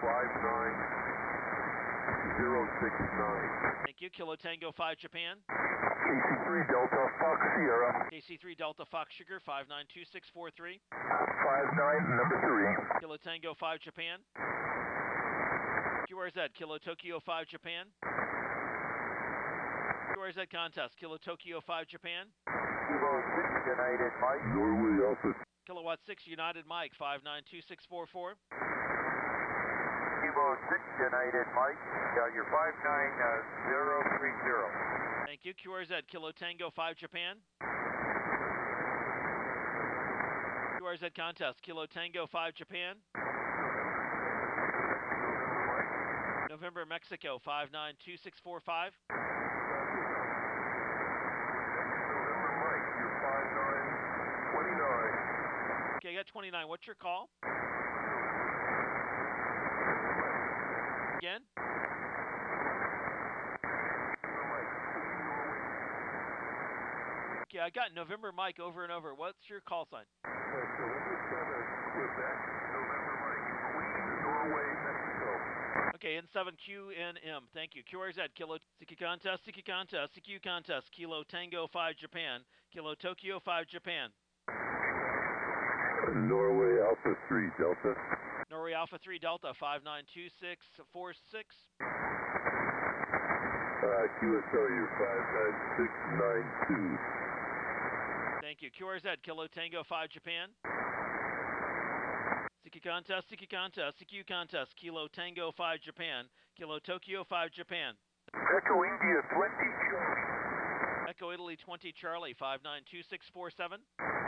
59069. Thank you. Kilo Tango 5 Japan. KC3 Delta Fox Sierra. KC3 Delta Fox Sugar 592643. 59 number 3. Kilo Tango 5 Japan. QRZ Kilo Tokyo 5 Japan. QRZ contest Kilo Tokyo 5 Japan. Kilo 6 United Mike. Norway Alpha. Kilowatt 6 United Mike 592644. Kilo 6 United Mike. Your 59030. Thank you. QRZ Kilo Tango 5 Japan. QRZ contest Kilo Tango 5 Japan. November Mexico 592645. November Mike, your 5929. Okay, I got 29. What's your call? Again? Okay, I got November Mike over and over. What's your call sign? November 7, Quebec, November Mike, Queen, Norway, Mexico. Okay, N7QNM. Thank you. QRZ, Kilo CQ contest, CQ contest, CQ contest, Kilo Tango 5 Japan, Kilo Tokyo 5 Japan. Norway Alpha 3 Delta. Norway Alpha 3 Delta 592646. QSL, your 59692. Thank you. QRZ, Kilo Tango 5 Japan. CQ contest, CQ contest, CQ contest, Kilo Tango 5 Japan, Kilo Tokyo 5 Japan. Echo India 20 Charlie. Echo Italy 20 Charlie 592647.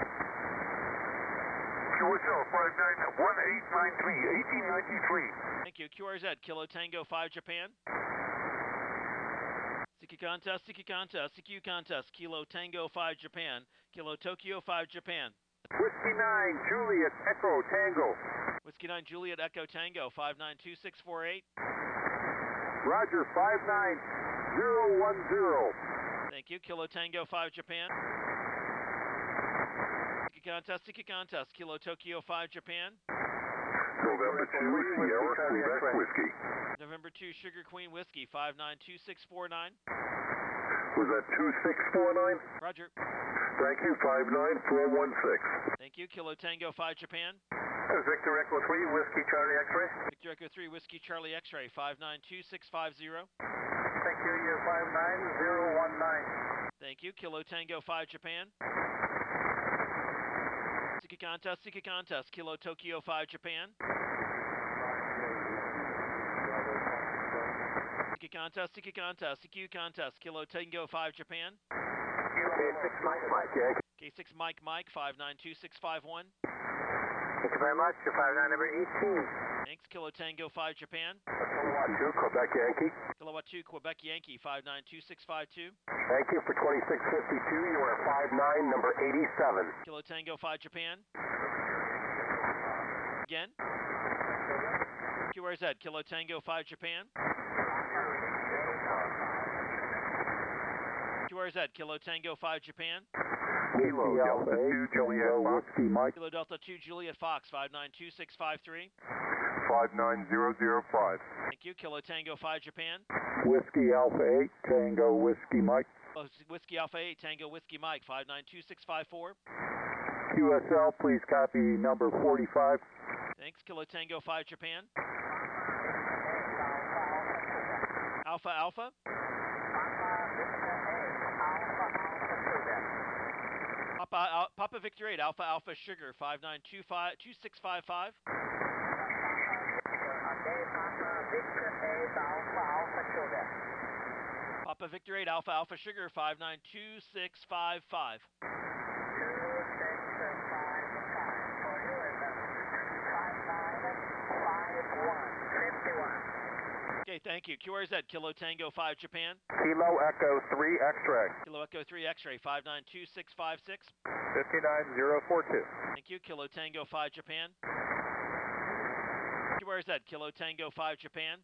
QSL 591-1893, 1893. Thank you. QRZ, Kilo Tango 5 Japan. CQ contest, CQ contest, CQ contest, Kilo Tango 5 Japan, Kilo Tokyo 5 Japan. Whiskey 9 Juliet Echo Tango. Whiskey 9 Juliet Echo Tango 592648. Roger 59010. Thank you. Kilo Tango 5 Japan. CQ contest, CQ contest, Kilo Tokyo 5 Japan. November 2 Sierra Quebec Whiskey. November 2 Sugar Queen Whiskey 592649. Was that 2649? Roger. Thank you, 59416. Thank you. Kilo Tango 5 Japan. Victor Echo 3 Whiskey Charlie X-ray. Victor Echo 3 Whiskey Charlie X-ray 592650. Thank you, you're 59019. Thank you. Kilo Tango 5 Japan. CQ contest, CQ contest, Kilo Tokyo 5 Japan. CQ contest, CQ contest, CQ contest, Kilo Tango 5 Japan. K6 Mike Mike, Yankee. K6 Mike Mike 592651. Thank you very much, you're 59 number 18. Thanks. Kilo Tango 5 Japan. Kilowatt 2 Quebec Yankee. Kilowatt 2 Quebec Yankee 592652. Thank you for 2652, you are 59 number 87. Kilo Tango 5 Japan. Again. QRZ, Kilo Tango 5 Japan. QRZ, Kilo Tango 5 Japan. Kilo Delta 2 Juliet Fox. Kilo Delta 2 Juliet Fox 592653. 59005. Thank you. Kilo Tango 5 Japan. Whiskey Alpha 8 Tango Whiskey Mike. Whiskey Alpha 8 Tango Whiskey Mike 592654. QSL, please copy number 45. Thanks. Kilo Tango 5 Japan. Alpha Alpha. Papa Victor 8 Alpha Alpha Sugar 592655. Papa Victor 8 Alpha Alpha Sugar 592655. Okay, thank you. QRZ, Kilo Tango 5 Japan. Kilo Echo 3 X-ray. Kilo Echo 3 X-ray 592656. 59042. Thank you. Kilo Tango 5 Japan. QRZ, Kilo Tango 5 Japan.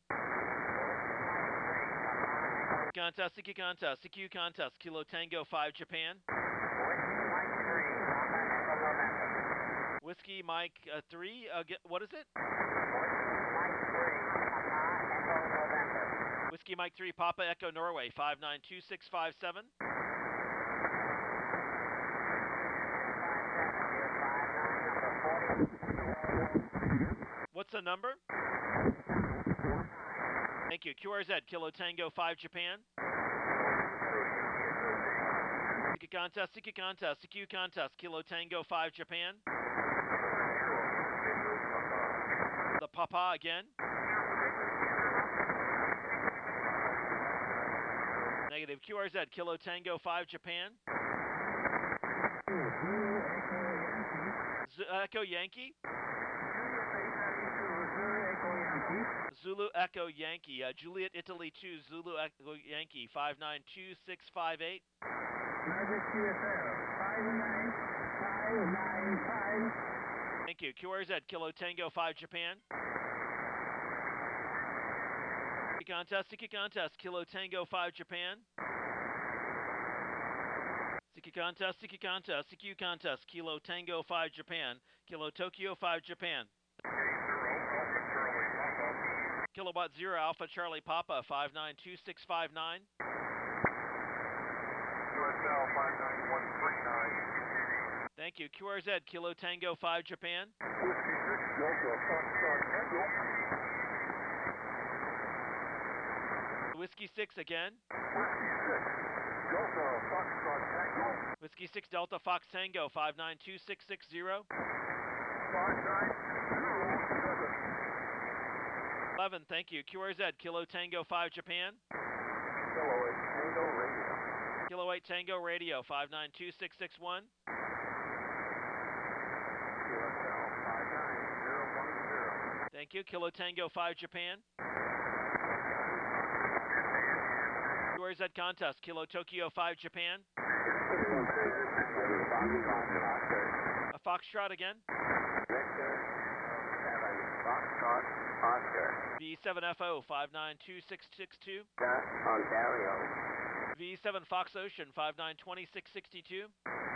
Contest, CQ contest, CQ contest, Kilo Tango 5 Japan. Whiskey Mike 3, what is it? Whiskey Mike 3 Papa Echo Norway 592657. What's the number? Thank you. QRZ Kilo Tango 5 Japan. Siki contest, CQ contest, Kilo Tango 5 Japan. The Papa again. Negative. QRZ Kilo Tango 5 Japan. Echo Yankee. Zulu Echo Yankee. Juliet Italy 2 Zulu Echo Yankee 592658. Magic QSL 59595. Thank you. QRZ Kilo Tango 5 Japan. Siki contest, Kilo Tango 5 Japan. Siki contest, CQ contest, Kilo Tango 5 Japan. Kilo Tokyo 5 Japan. Kilowatt 0 Alpha Charlie Papa 592659. QSL 59139. Thank you. QRZ Kilo Tango 5 Japan. Whiskey 6 Delta Foxtrot Tango. Whiskey 6 Delta Fox Tango 592660. 5907. 11. Thank you. QRZ Kilo Tango 5 Japan. Kilo 8 Tango Radio 592661. Thank you. Kilo Tango 5 Japan. QRZ contest, Kilo Tokyo 5 Japan. A Foxtrot again. V7FO 592662. Ontario. V7 Fox Ocean 592662. 2262.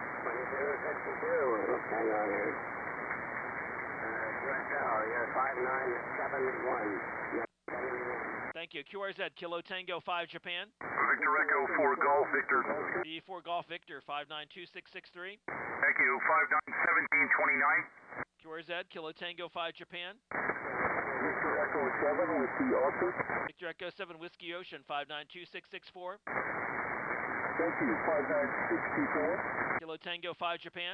Hang on here. QSL, you're 5971. Thank you. QRZ Kilo Tango 5 Japan. Victor Echo 4 Golf Victor. V4 Golf Victor 592663. Thank you. 591729. QRZ Kilo Tango 5 Japan. Victor Echo 7 Whiskey Ocean. Victor Echo 7 Whiskey Ocean 592664. Thank you. 5964. Kilo Tango 5 Japan.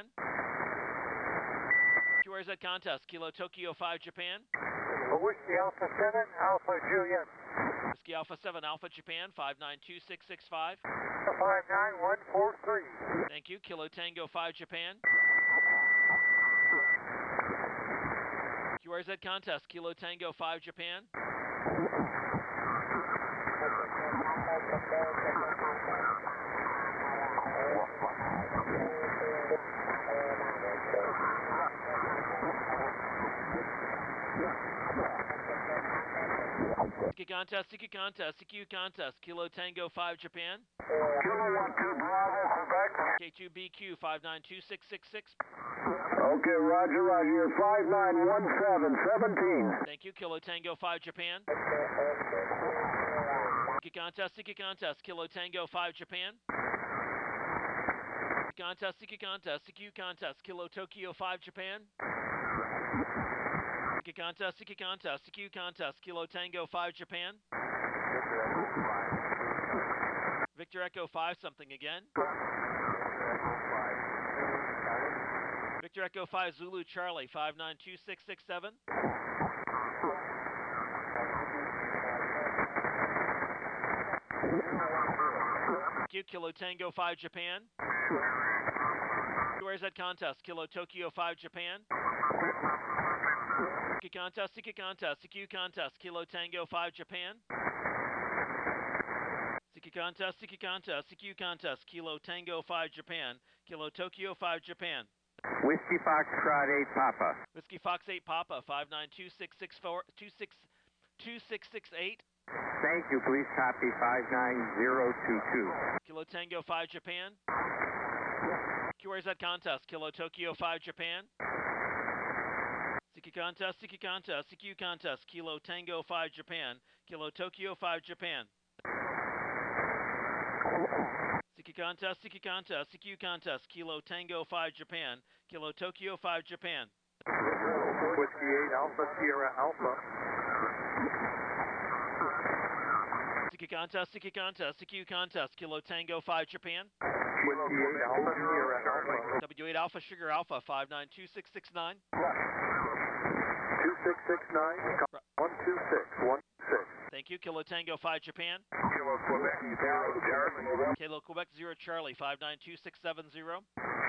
QRZ contest, Kilo Tokyo 5 Japan. Whiskey Alpha 7 Alpha Juliet. Whiskey Alpha 7 Alpha Japan 592665. 59143. Thank you. Kilo Tango 5 Japan. QRZ contest, Kilo Tango 5 Japan. Siki contest, CQ contest, Kilo Tango 5 Japan. Kilo 2 Bravo Quebec. K2BQ 592666. Okay, Roger, Roger. 591717. Thank you. Kilo Tango 5 Japan. Siki contest, Kilo Tango 5 Japan. Siki contest, CQ contest, Kilo Tokyo 5 Japan. Siki contest, CQ contest, Kilo Tango 5 Japan. Victor Echo 5 something again. Victor Echo 5 Zulu Charlie 592667. Kilo Tango 5 Japan. Where's that contest? Kilo Tokyo 5 Japan. Siki contest, CQ contest, Kilo Tango 5 Japan. Siki contest, CQ contest, Kilo Tango 5 Japan. Kilo Tokyo 5 Japan. Whiskey Foxtrot 8 Papa. Whiskey Fox 8 Papa 592664 2668. Thank you. Please copy 59022. Kilo Tango 5 Japan. QRZ contest, Kilo Tokyo 5 Japan. Siki contest, CQ contest, Kilo Tango 5 Japan, Kilo Tokyo 5 Japan. Siki contest, CQ contest, Kilo Tango 5 Japan, Kilo Tokyo 5 Japan. Whiskey 8 Alpha Sierra Alpha. Siki contest, CQ contest, Kilo Tango 5 Japan. Whiskey 8 Alpha Sierra Alpha. W8 Alpha Sugar Alpha 592669. 2669, 126, 126. Thank you. Kilo Tango 5 Japan. Kilo Quebec 0 Charlie. Kilo Quebec 0 Charlie 592670.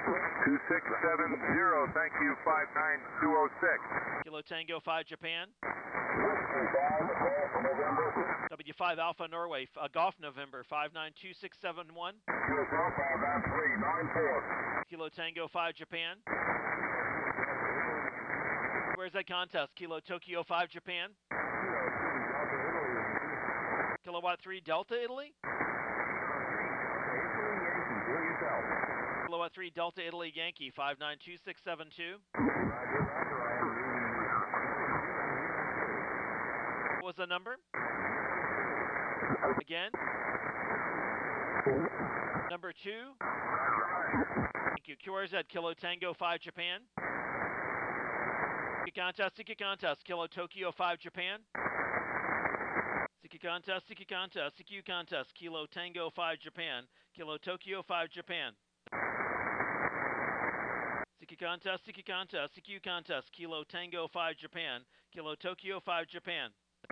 2670, thank you, 59206. Kilo Tango 5 Japan. W5 Alpha Norway, Golf November 592671. Kilo Tango 5 Japan. Where's that contest? Kilo Tokyo 5 Japan. Kilowatt 3 Delta Italy. Kilowatt 3 Delta Italy Yankee 592672. What was the number? Again? Number 2. Thank you. QRZ Kilo Tango 5 Japan. Siki contest, Kilo Tokyo 5 Japan. Siki contest, CQ contest, Kilo Tango 5 Japan, Kilo Tokyo 5 Japan. Siki contest, CQ contest, Kilo Tango 5 Japan, Kilo Tokyo 5 Japan.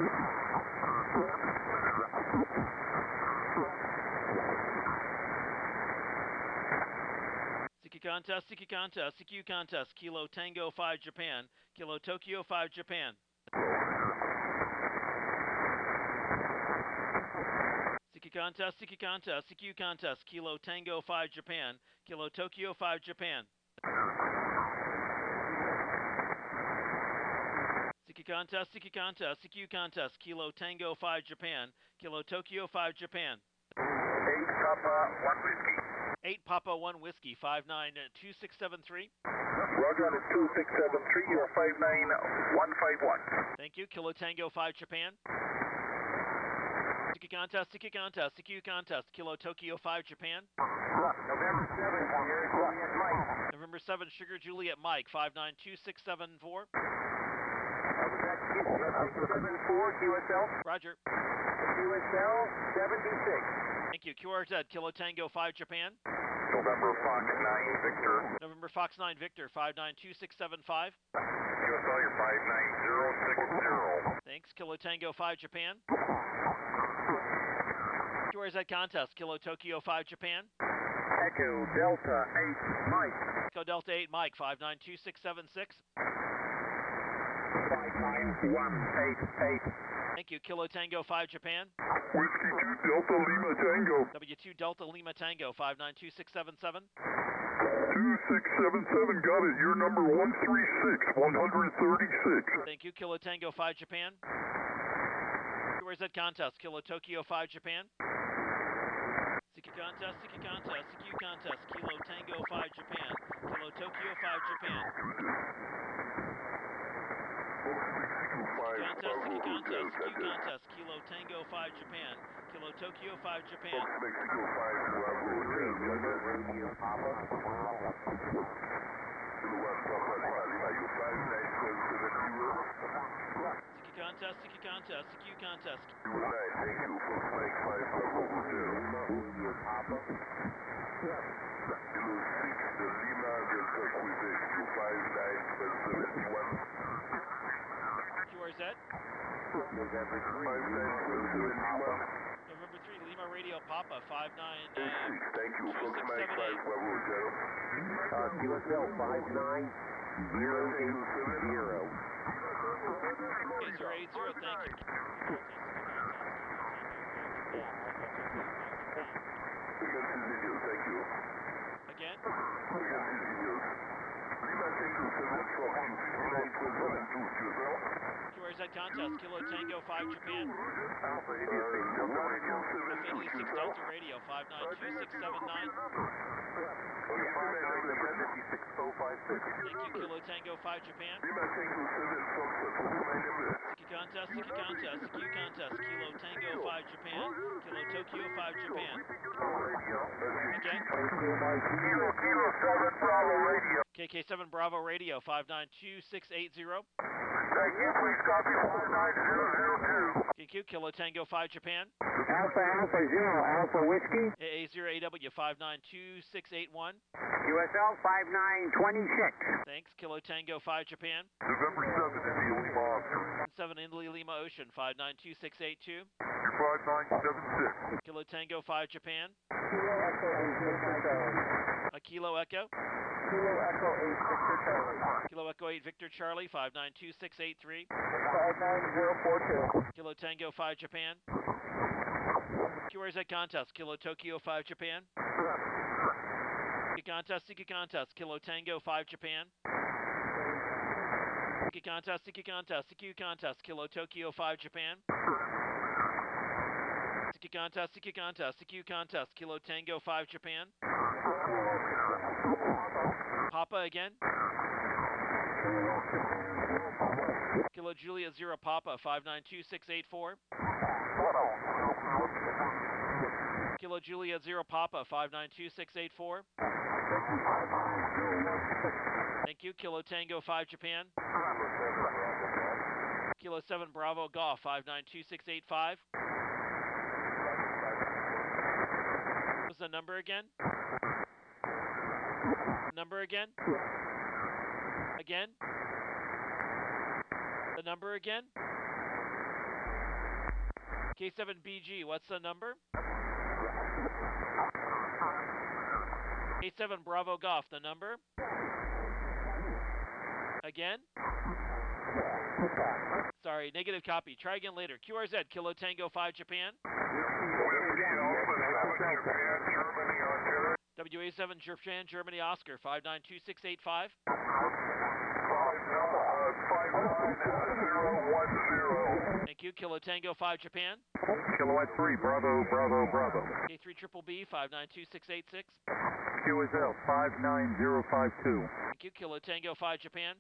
Siki contest, CQ contest, Kilo Tango 5 Japan, Kilo Tokyo 5 Japan. Siki contest, CQ contest, Kilo Tango 5 Japan, Kilo Tokyo 5 Japan. Siki contest, CQ contest, Kilo Tango 5 Japan, Kilo Tokyo 5 Japan. 8 Papa 1 Whiskey. 8 Papa 1 Whiskey 592673. Roger, that is 2673, you're 59151. Thank you. Kilo Tango 5 Japan. Siki contest, CQ contest, Kilo Tokyo 5 Japan. November 7, Sierra Juliet Mike. November 7 Sugar Juliet Mike 592674. Was that 74 QSL? Roger. QSL 76. Thank you. QRZ Kilo Tango 5 Japan. November Fox 9 Victor. November Fox 9 Victor 592675. QSL, you're 59060. Thanks. Kilo Tango 5 Japan. QRZ contest Kilo Tokyo 5 Japan. Echo Delta 8 Mike. Echo Delta 8 Mike 592676. 59188. Thank you. Kilo Tango 5 Japan. Whiskey 2 Delta Lima Tango. W2 Delta Lima Tango 592677. 2677, got it. You're number 136. Thank you. Kilo Tango 5 Japan. Where's that contest? Kilo Tokyo 5 Japan. Siki contest, CQ contest, Kilo Tango 5 Japan, Kilo Tokyo 5 Japan. CQ contest, Kilo Tango 5 Japan, Kilo Tokyo 5 Japan. Mexico 5 Bravo Hotel. CQ contest, CQ contest. Thank you for Mike 5 Bravo Hotel. Kilo 6 Lima Delta Quebec 59171. QRZ. November 3 Lima Radio Papa 59. Thank you for Mike 5 Bravo Hotel. QSL 59070. Okay, 080, thank you. Thank you. Again? QRZ QRZ contest, Kilo Tango 5 Japan. Alpha India 6 Delta Radio. Alpha India 6 Delta Radio 592679. Okay, 5 number 56056. Thank you, Kilo Tango 5 Japan. Lima Tango 7 Foxtrot. What's my number? Siki contest, CQ contest, Kilo Tango 5 Japan, Kilo Tokyo 5 Japan. Again, Kilo 7 Bravo Radio. KK7 Bravo Radio 592680. Thank you, please copy 59002. KQ, Kilo Tango 5 Japan. Alpha Alpha Zero Alpha Whiskey. AA0AW 592681. USL 5926. Thanks, Kilo Tango 5 Japan. November 7 India Lima Oscar. 7 India Lima Ocean 592682. You're 5976. Kilo Tango 5 Japan. Kilo Echo 8 Victor Charlie. A Kilo Echo. Kilo Echo 8 Victor Charlie. Kilo Echo 8 Victor Charlie 592683. 59042. Kilo Tango 5 Japan. QRZ contest, Kilo Tokyo 5 Japan. CQ contest, Kilo Tango 5 Japan. CQ contest, Kilo Tokyo 5 Japan. CQ contest, Kilo Tango 5 Japan. Papa again. Kilo Juliet 0 Papa 592684. Kilo Juliet 0 Papa 592684. Thank you. Kilo Tango 5 Japan. Kilo 7 Bravo Golf 592685. What was the number again? Number again? Again? The number again? K7BG, what's the number? K7 Bravo Golf, the number? Again? Sorry, negative copy. Try again later. QRZ, Kilo Tango 5 Japan. WA7 Japan, Germany Oscar 592685. 59010. Thank you. Kilo Tango 5 Japan. Kilowatt 3, Bravo, Bravo, Bravo. K3 Triple B 592686. QSL 59052. Thank you. Kilo Tango 5 Japan.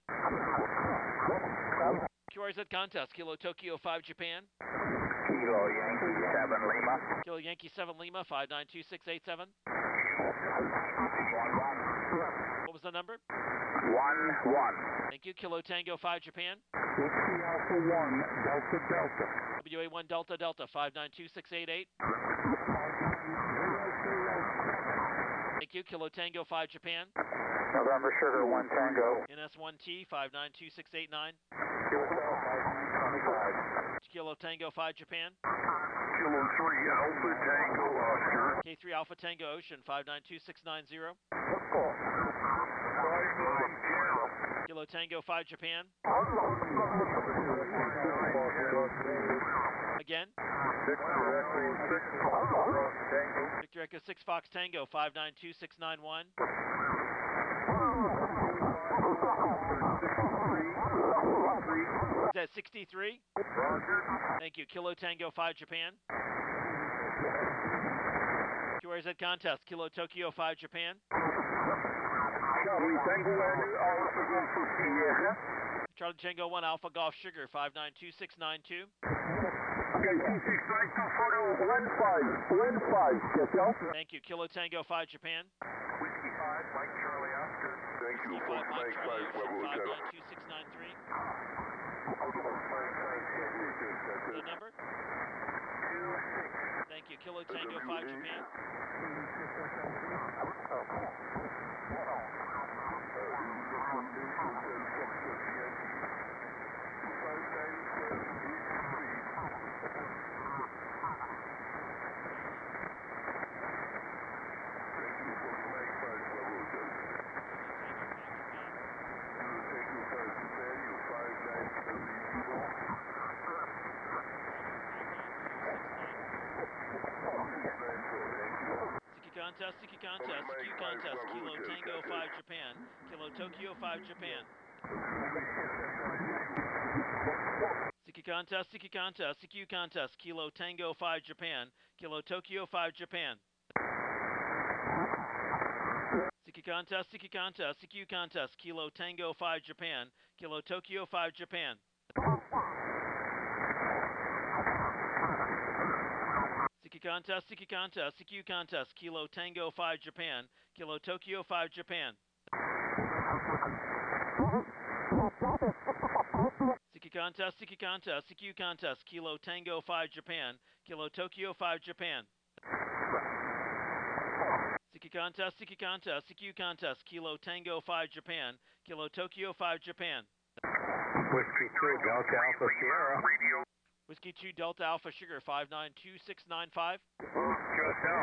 QRZ contest, Kilo Tokyo 5 Japan. Kilo Yankee 7 Lima. Kilo Yankee 7 Lima 592687. What was the number? 1-1. Thank you. Kilo Tango 5 Japan. Whiskey Alpha 1 Delta Delta. WA1 Delta Delta 592688. Thank you. Kilo Tango 5 Japan. November Sugar 1 Tango. NS1T 592689. QSL 5925. Kilo Tango 5 Japan. Kilo 3 Alpha Tango Oscar. K3 Alpha Tango Ocean 592690. 590. Kilo Tango 5 Japan. Again. Victor Echo 6 Fox Tango 592691. Is that 63? Thank you. Kilo Tango 5 Japan. QRZ contest, Kilo Tokyo 5 Japan. Charlie Tango 1 Alpha Golf Sugar 592692. Thank you. Kilo Tango 5 Japan. Whiskey 5 Mike Charlie Oscar. Thank you. C5 Mike Charlie Ocean 592693. The number? 26. Thank you. Kilo Tango 5 Japan. CQ contest, Kilo Tango 5 Japan, Kilo Tokyo 5 Japan. CQ contest, CQ contest, CQ contest, Kilo Tango 5 Japan, Kilo Tokyo 5 Japan. CQ contest, CQ contest, CQ contest, Kilo Tango 5 Japan, Kilo Tokyo 5 Japan. CQ contest, CQ contest, CQ contest, Kilo Tango 5 Japan, Kilo Tokyo 5 Japan. CQ contest, CQ contest, CQ contest, Kilo Tango 5 Japan, Kilo Tokyo 5 Japan. CQ contest, CQ contest, CQ contest, Kilo Tango 5 Japan, Kilo Tokyo 5 Japan. Whiskey 2 Delta Alpha Sierra. Radio Whiskey 2 Delta Alpha Sugar 592695. QSL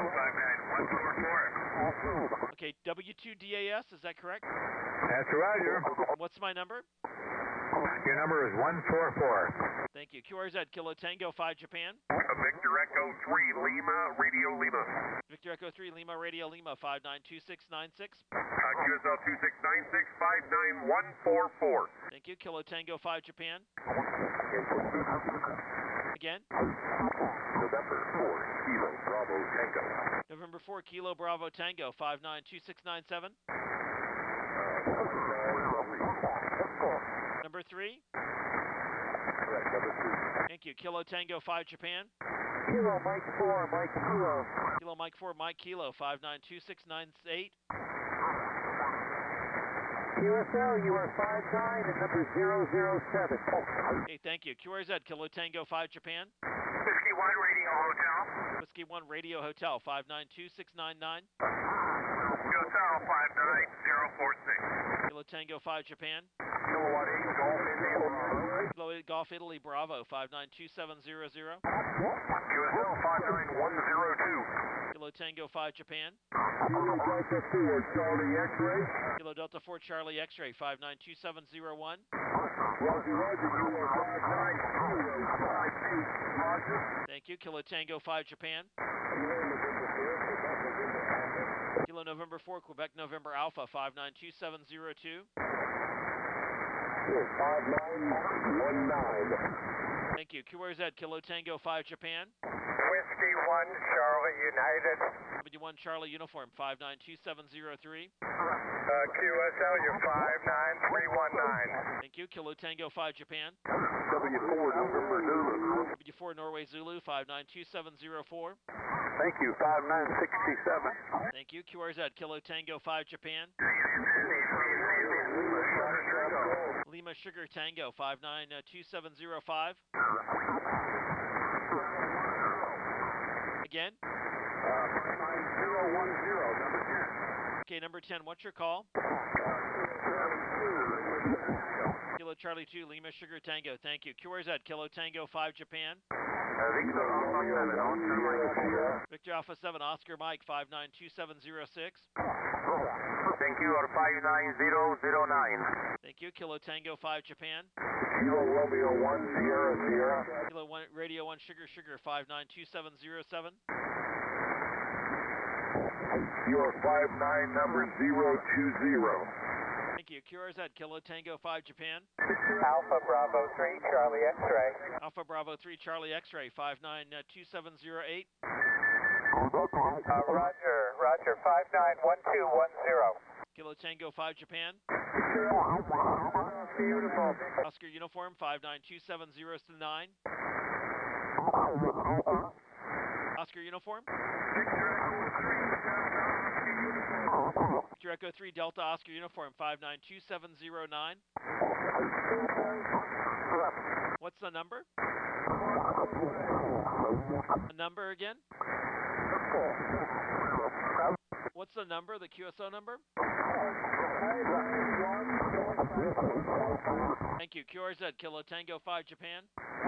59144. Okay, W2DAS, is that correct? That's Roger. What's my number? Your number is 144. Thank you. QRZ Kilo Tango 5 Japan. Victor Echo 3 Lima, Radio Lima. Victor Echo 3 Lima Radio Lima 592696. QSL 2696 59144. Thank you. Kilo Tango 5 Japan. Again. November 4 Kilo Bravo Tango. November 4 Kilo Bravo Tango 592697. Number 3. Correct, number 3. Thank you. Kilo Tango 5 Japan. Kilo Mike 4, Mike Kilo. Kilo Mike 4 Mike Kilo 592698. QSL, you are 59 and number 007. Okay, thank you. QRZ Kilo Tango 5 Japan. Whiskey 1 Radio Hotel. Whiskey 1 Radio Hotel 592699. QSL 59046. Kilo Tango 5 Japan. Kilowatt 8 Golf India Bravo. Kilo 8 Golf Italy Bravo 592700. QSL 59102. Kilo Tango 5 Japan. Kilo Delta 4 Charlie X-ray. Kilo Delta 4 Charlie X-ray 592701. Roger, Roger, you are 59052. Roger. Thank you. Kilo Tango 5 Japan. Kilo November 4 Quebec November Alpha 592702. 5919. Thank you. QRZ Kilo Tango 5 Japan. Whiskey 1 Charlie United. W1 Charlie Uniform 592703. QSL, you're 59319. Thank you. Kilo Tango 5 Japan. W4 November Zulu. W4 Norway Zulu 592704. Thank you, 5967. Thank you. QRZ Kilo Tango 5 Japan. Lima Sugar Tango 592705. Again. 9010, number 10. Okay, number 10. What's your call? Kilo Charlie 2 Lima Sugar Tango. Thank you. QRZ Kilo Tango 5 Japan. Victor Alpha 7, Oscar Mike. Victor Alpha 7 Oscar Mike 592706. Thank you, or 59009. Thank you. Kilo Tango 5 Japan. Kilo Romeo 1 Sierra Sierra. Kilo 1 Radio 1 Sugar Sugar 592707. Your 59 number 020. Thank you. QRZ Kilo Tango 5 Japan. Alpha Bravo 3 Charlie X-ray. Alpha Bravo 3 Charlie X-ray 592708. Roger, Roger, 591210. Kilo Tango 5 Japan. Beautiful. Oscar Uniform 592709. Oscar Uniform. Victor Echo 3 Delta Oscar Uniform 592709. What's the number? The number again? What's the number, the QSO number? Thank you. QRZ Kilo Tango 5 Japan.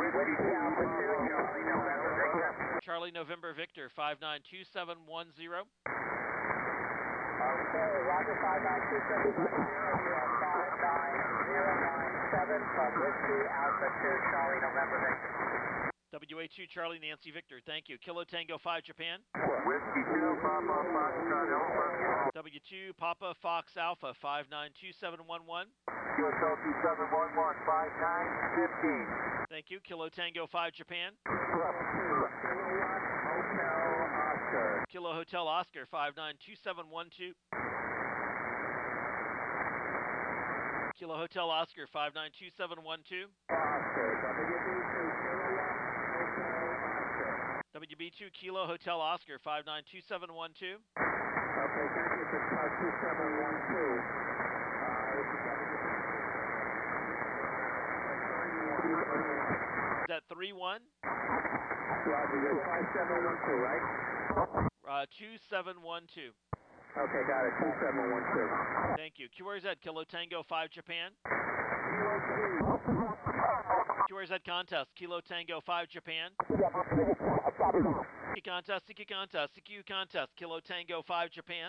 Charlie November Victor 592710. Okay, Roger, 59270, 59097 from Whiskey Alpha 2 Charlie November Victor. WA2 Charlie Nancy Victor. Thank you. Kilo Tango 5 Japan. Whiskey 2, Papa Foxtrot Alpha. W2 Papa Fox Alpha 592711. QSL 2711, 5915. Thank you. Kilo Tango 5 Japan. Kilo Hotel Oscar 592712. Kilo Hotel Oscar 592712. WB2 Kilo Hotel Oscar 592712. Okay, thank you for 2712. Is that 3-1? Roger, that's 5712, right? 2712. Okay, got it, 2712. Thank you. QRZ Kilo Tango 5 Japan. QRZ contest Kilo Tango 5 Japan. Siki contest, Siki contest, CQ contest Kilo Tango 5 Japan.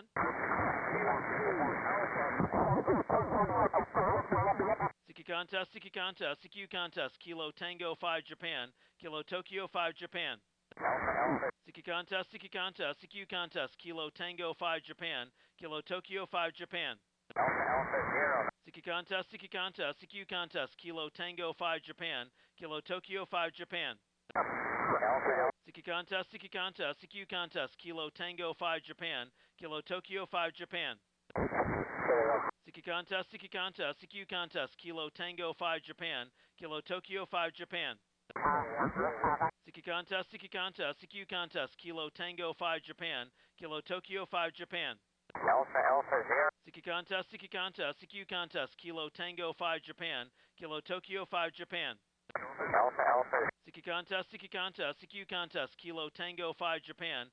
Siki contest, Siki contest, CQ contest Kilo Tango 5 Japan. Kilo Tokyo 5 Japan. Siki contest, CQ contest Kilo Tango 5 Japan. Kilo Tokyo 5 Japan. Siki contest, CQ contest Kilo Tango 5 Japan. Kilo Tokyo 5 Japan. Siki contest, CQ contest Kilo Tango 5 Japan. Kilo Tokyo 5 Japan. Siki contest, CQ contest Kilo Tango 5 Japan. Kilo Tokyo 5 Japan. Siki contest, CQ contest Kilo Tango 5 Japan. Kilo Tokyo 5 Japan. Siki contest, CQ contest Kilo Tango 5 Japan. Kilo Tokyo 5 Japan. Siki contest, CQ contest Kilo Tango 5 Japan.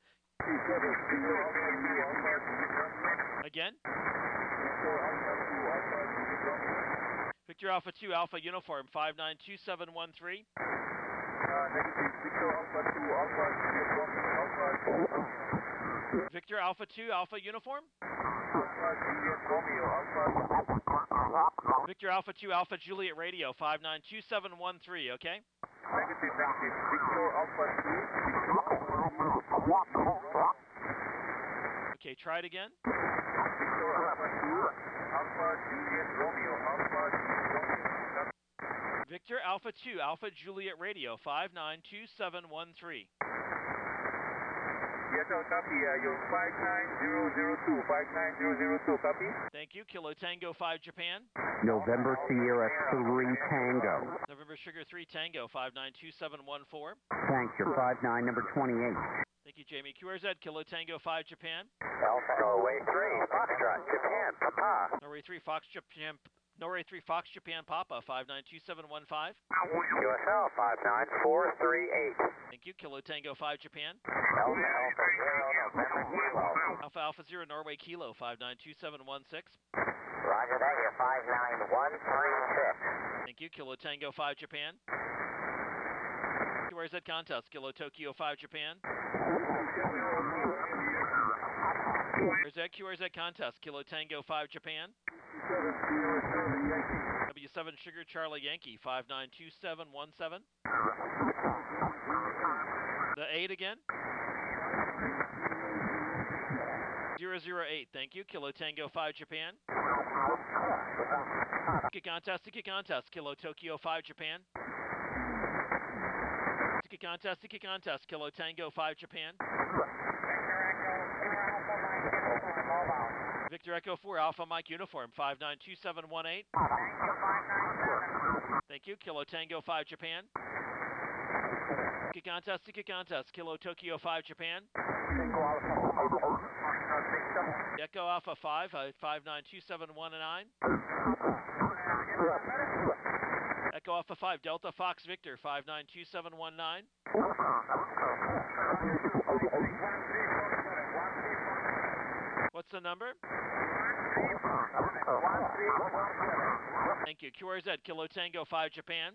Again? Victor Alpha 2 Alpha Uniform 592713. Victor Alpha 2 Alpha Uniform. Victor Alpha 2 Alpha Juliet Radio 592713, okay? Okay, try it again. Victor Alpha 2 Alpha Juliet Radio 592713. Yes, I'll copy. You're 59002, 59002, copy? Thank you. Kilo Tango 5 Japan. November Sierra 3 Tango. November Sugar 3 Tango 592714. Thanks, you're 59, number 28. Thank you, Jamie. QRZ Kilo Tango 5 Japan. Alpha Norway 3, Foxtrot, Japan, Papa. Norway 3 Fox Japan. Norway 3 Fox Japan Papa 592715. USL 59438. Thank you. Kilo Tango 5 Japan. Alpha 0, November Kilo. Alpha Alpha 0 Norway Kilo 592716. Roger that, you're 59136. Thank you. Kilo Tango 5 Japan. QRZ contest Kilo Tokyo 5 Japan. QRZ contest Kilo Tango 5 Japan. W7 Sugar Charlie Yankee 592717. The 8 again. 008. Thank you. Kilo Tango 5 Japan. Siki contest Kilo Tokyo 5 Japan. Siki contest Kilo Tango 5 Japan. Victor Echo 4 Alpha Mike Uniform 592718. Thank you. Kilo Tango 5 Japan. Siki contest Kilo Tokyo 5 Japan. Echo Alpha 5 592719. Echo Alpha 5 Delta Fox Victor 592719. What's the number? Thank you. QRZ Kilo Tango 5 Japan.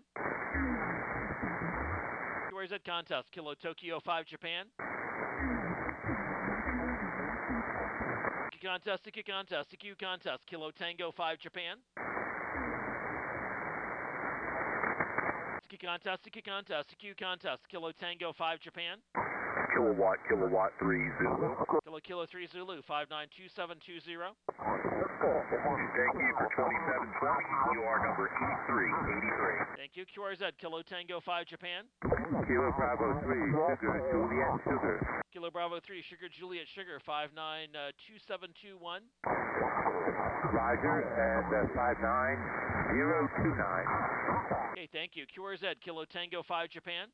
QRZ contest Kilo Tokyo 5 Japan. Siki contest CQ contest Kilo Tango 5 Japan. Siki contest CQ contest Kilo Tango 5 Japan. Kilowatt 3 Zulu. Kilo 3 Zulu 592720. Thank you for 2720. You are number 83. Thank you. QRZ, Kilo Tango 5 Japan. Kilo Bravo 3, Sugar, Juliet, Sugar. Kilo Bravo 3, Sugar Juliet Sugar 592721. Roger, and 59029. Okay, thank you. QRZ, Kilo Tango 5 Japan.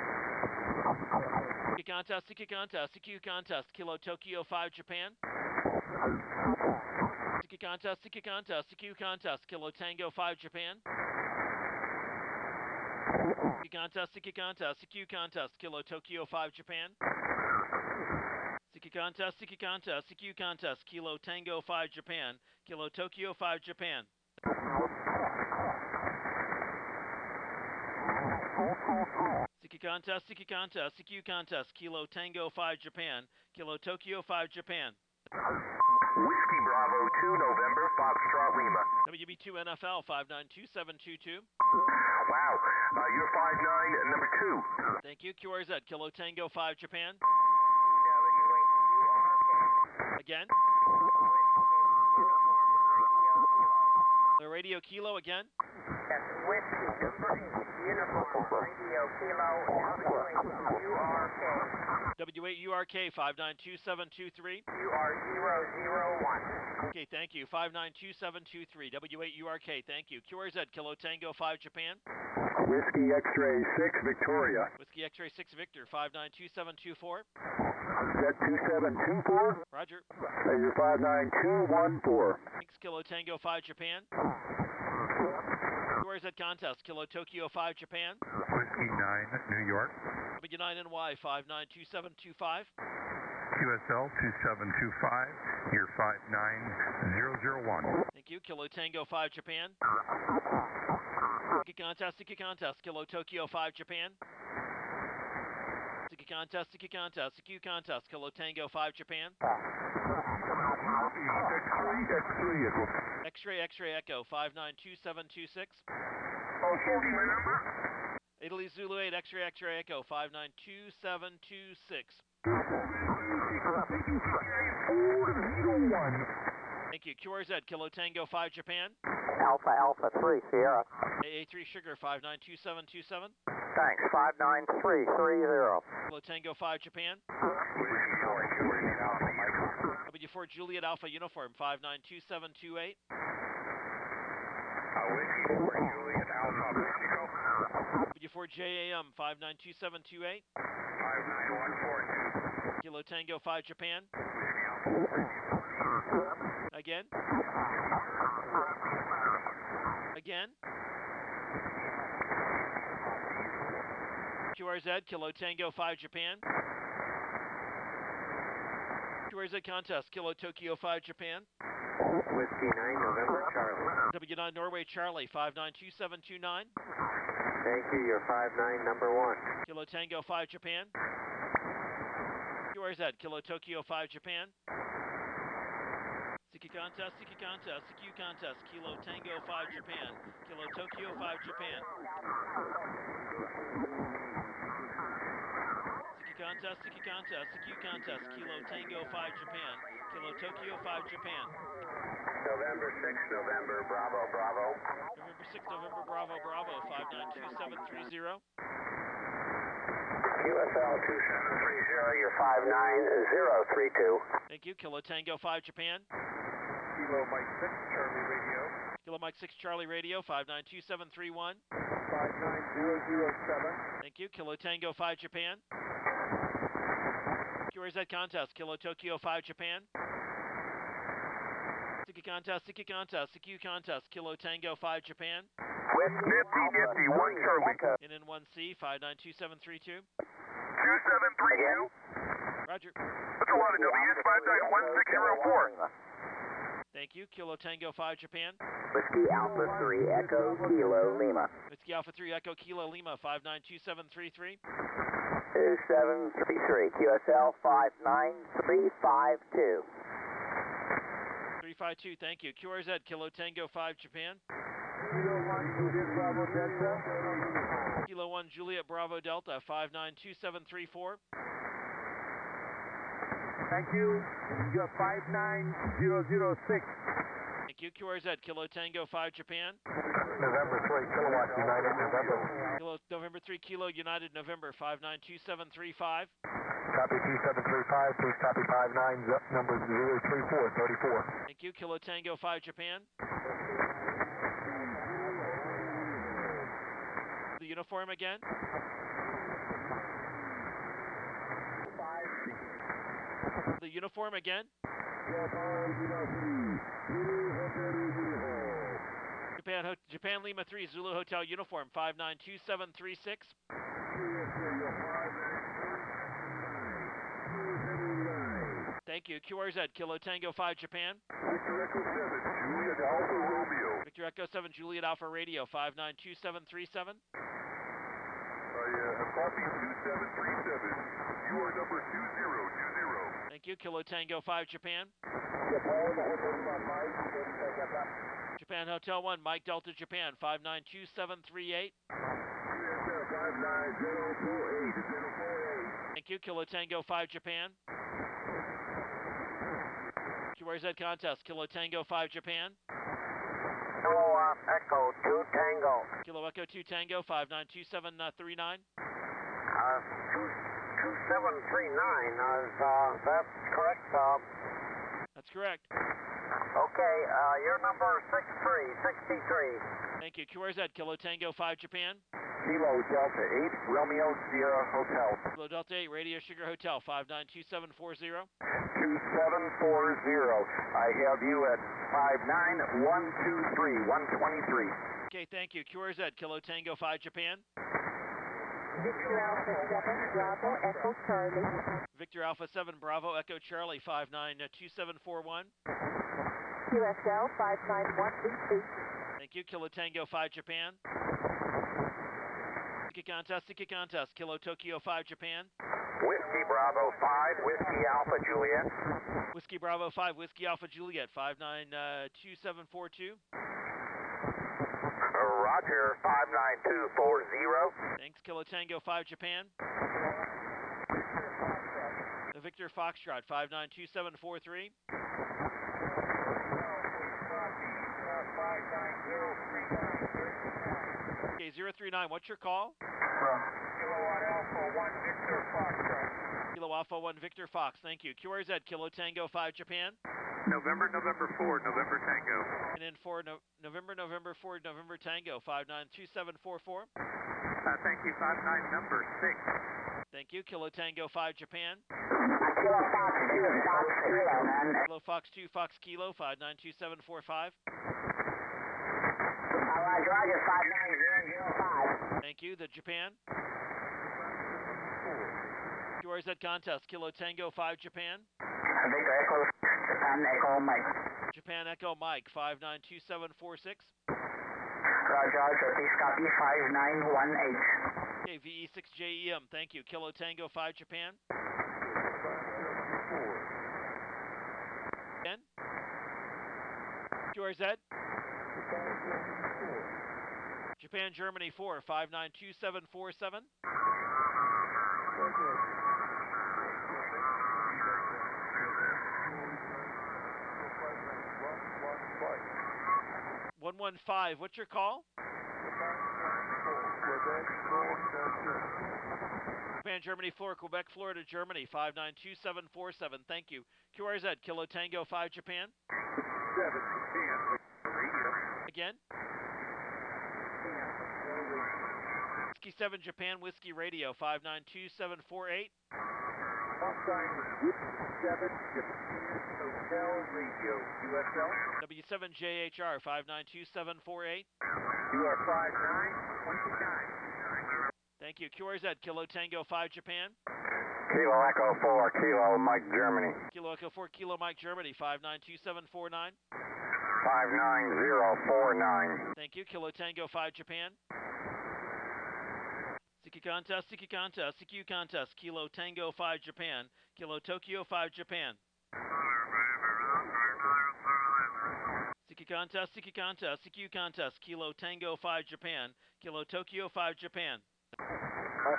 CQ contest, CQ contest, CQ contest, Kilo Tokyo 5 Japan. CQ contest, CQ contest, CQ contest, Kilo Tango 5 Japan. CQ contest, CQ contest, CQ contest, Kilo Tokyo 5 Japan. CQ contest, CQ contest, CQ contest, Kilo Tango 5 Japan, Kilo Tokyo 5 Japan. CQ contest, CQ contest, CQ contest, Kilo Tango 5 Japan, Kilo Tokyo 5 Japan. Whiskey Bravo 2, November, Foxtrot Lima. WB2 NFL 592722. Wow, you're 59 and number 2. Thank you. QRZ, Kilo Tango 5 Japan. Again. The radio Kilo again. Yes, Whiskey, Uniform, Radio Kilo, W8URK. W8URK 592723. UR001. Okay, thank you. 592723. W8URK, thank you. QRZ, Kilo Tango 5 Japan. Whiskey X-Ray 6, Victoria. Whiskey X-Ray 6 Victor 592724. Set 2724. Roger. You're 59214. Thanks, Kilo Tango 5 Japan. QRZ contest, Kilo Tokyo 5 Japan. Whiskey 9, New York. W9NY 592725. QSL 2725. You're 59001. Thank you. Kilo Tango 5 Japan. CQ contest, CQ contest, Kilo Tokyo 5 Japan. CQ contest, CQ contest, CQ contest, Kilo Tango 5 Japan. X-ray, X-ray Echo 592726. Italy Zulu 8, X-ray, X-ray Echo 592726. Thank you. QRZ, Kilo Tango 5 Japan. Alpha 3, Sierra. AA3 Sugar 592727. Thanks, 59330. Kilo Tango 5 Japan. W4 Juliet Alpha Uniform 592728. Whiskey 4, Juliet Alpha, Mexico. W4 JAM 592728. 59142. Kilo Tango 5 Japan. Again. Again. QRZ, Kilo Tango 5 Japan. QRZ contest, Kilo Tokyo 5 Japan. Whiskey 9, November, Charlie. W9 Norway Charlie 592729. Thank you, you're 59, number 1. Kilo Tango 5 Japan. QRZ, Kilo Tokyo 5 Japan. CQ contest, CQ contest, CQ contest, Kilo Tango 5 Japan, Kilo Tokyo 5 Japan. CQ contest, CQ contest, CQ contest, Kilo Tango 5 Japan, Kilo Tokyo 5 Japan. November 6, November, Bravo, Bravo. November 6, November, Bravo, Bravo, 592730. QSL 2730, you're 59032. Thank you. Kilo Tango 5 Japan. Kilo Mike 6, Charlie Radio. Kilo Mike 6 Charlie Radio 592731. 59007. Thank you. Kilo Tango 5 Japan. QRZ contest. Kilo Tokyo 5 Japan. CQ contest. CQ contest. CQ contest. Kilo Tango 5 Japan. Nifty, 1 Charlie. NN1C 592732. 2732. Roger. That's a lot of W's, 5911604. Thank you. Kilo Tango 5 Japan. Whiskey Alpha 3, Echo Kilo Lima. Whiskey Alpha 3 Echo Kilo Lima 592733. 2733, QSL 59352. 352. Thank you. QRZ Kilo Tango 5 Japan. Kilo 1 Juliet Bravo Delta 592734. Thank you. You're 59006. Thank you. QRZ, Kilo Tango 5 Japan. November 3, Kilowatt United, November. November 3 Kilo United, November 592735. Copy 2735, please copy 59, number 03434. Thank you. Kilo Tango 5 Japan. The uniform again. The uniform again. Japan Lima 3 Zulu Hotel uniform 592736. Thank you. QRZ Kilo Tango 5 Japan. Victor Echo 7, Juliet Alpha Romeo. Victor Echo 7 Juliet Alpha Radio 592737. I copy 2737. You are number 2020. Thank you. Kilo Tango 5 Japan. Japan Hotel 1 Mike Delta Japan 592738. Thank you. Kilo Tango 5 Japan. QRZ contest. Kilo Tango 5 Japan. Kilo Echo 2 Tango. Kilo Echo 2 Tango 592739. 2739, is that correct? That's correct. Okay, your number 6363. Thank you. QRZ Kilo Tango 5 Japan. Kilo Delta 8, Romeo Sierra Hotel. Kilo Delta 8 Radio Sugar Hotel 592740. 2740. I have you at 59123, 123. Okay, thank you. QRZ Kilo Tango 5 Japan. Victor Alpha 7, Bravo, Echo Charlie. Victor Alpha 7 Bravo Echo Charlie 592741. QSL 59188. Thank you. Kilo Tango 5 Japan. Siki contest. Kilo Tokyo 5 Japan. Whiskey Bravo 5, Whiskey Alpha Juliet. Whiskey Bravo 5 Whiskey Alpha Juliet 592742. Roger, 59240. Thanks. Kilo Tango 5 Japan. The Victor Foxtrot 592743. Okay, 039. What's your call? Kilowatt Alpha 1 Victor Foxtrot. Kilo Alpha 1 Victor Fox. Thank you. QRZ Kilo Tango 5 Japan. November 4, November Tango. And then for November 4 November Tango 592744. Thank you, 59, number 6. Thank you. Kilo Tango 5 Japan. Kilo Fox 2, Fox Kilo, man. Kilo Fox 2 Fox Kilo 592745. Roger, 59005. Thank you. The Japan. QRZ contest. Kilo Tango 5 Japan. Victor Echo, Japan Echo Mike. Japan Echo Mike 592746. Roger, please copy 5918. Okay, VE6JEM. Thank you. Kilo Tango 5 Japan. Again. QRZ. Japan Germany 4 592747. One 115. What's your call? Japan Germany 4 Quebec Florida Germany 592747. Thank you. QRZ Kilo Tango 5 Japan. 7, Japan. Radio. Again. Whiskey 7 Japan Whiskey Radio 592748. 7 Japan Hotel Radio, USL. W7JHR 592748. You are 5929. Thank you. QRZ Kilo Tango 5 Japan. Kilo Echo 4, Kilo Mike Germany. Kilo Echo 4 Kilo Mike Germany 592749. 59049. Thank you. Kilo Tango 5 Japan. Siki contest, Siki contest, CQ contest. Kilo Tango 5 Japan. Kilo Tokyo 5 Japan. Siki contest, Siki contest, CQ contest. Kilo Tango 5 Japan. Kilo Tokyo 5 Japan.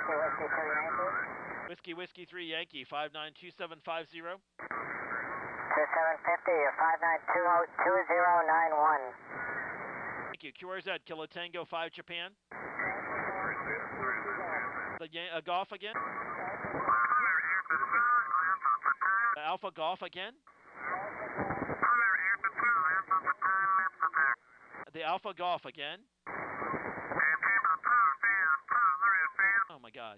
Whiskey 3 Yankee 592750. 750, you're 5922091. Thank you. QRZ, Kilo Tango 5 Japan. The Golf again. The Alpha Golf again. The Alpha Golf again. Oh my God.